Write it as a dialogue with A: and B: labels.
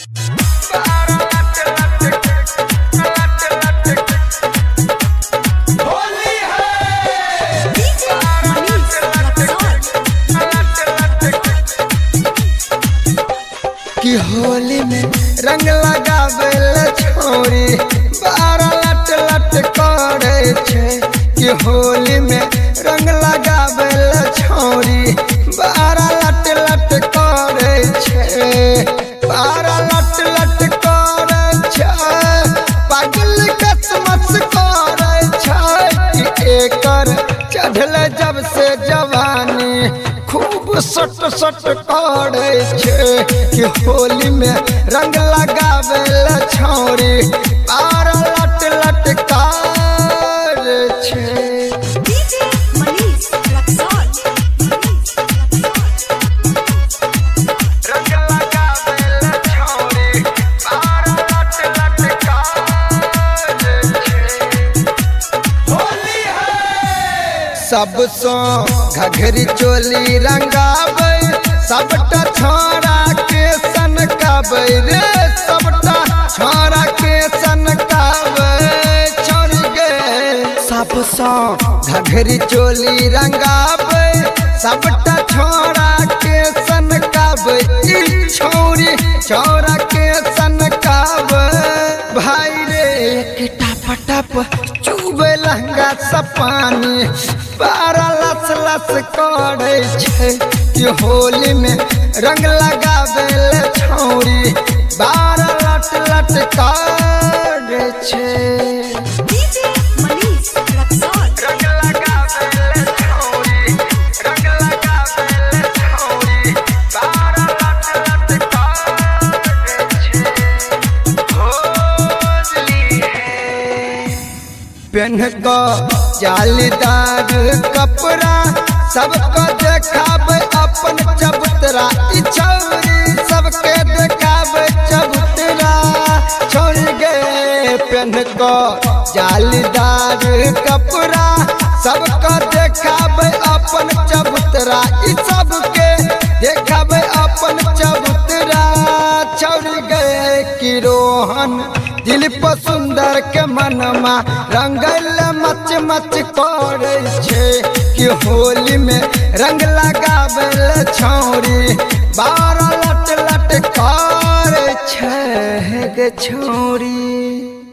A: कि होली में रंग लगावेल छोरी बारा लट लट करे छे। कि होली में रंग लगावेल छोरी बारा लट लट करे छे। बारा लट लट करे छे पागल कसमस करे छे। कि एकर चढ़ल जब से जवानी खूब सट सट करे छे। कि होली में रंग लगावेल छोरी बारा लट लट करे छे।
B: डीजे मनीष रक्सौल
A: रंग लगावेल छोरी बारा लट लट करे छे। होली है सब सो घघरी चोली रंगावे सबटा छोरा के सनकावे रे। सबटा छोरा के सनकावे छोड़ गे सब सो घघरी चोली रंगावे सबटा छोरा के सनकावे। ई छोरी छोरा के सनकावे भाई रे के टप टप चुबे लहंगा सब पानी बारा लस लस करे छे। कि होली में रंग लगावेल छोरी बारा लट लट करे छे।
B: डीजे मनीष रक्सौल
A: रंग लगावेल छोरी रंग लगावेल छोरी बारा लट लट करे छे। होली है पेन को जालीदार कपड़ा सबको देखावे अपन चबूतरा। ई छोरी सबके देखावे चबूतरा छोड़ गे पेन को जालीदार कपड़ा सबको देखावे अपन चबूतरा। ई सबके देखावे अपन चबूतरा छोड़ गए। कि रोहन दिल पर सुंदर के मनमा रंगल मच मच करे छे। कि होली में रंग लगावेल छोरी बारा लट लट करे छे गे छोरी।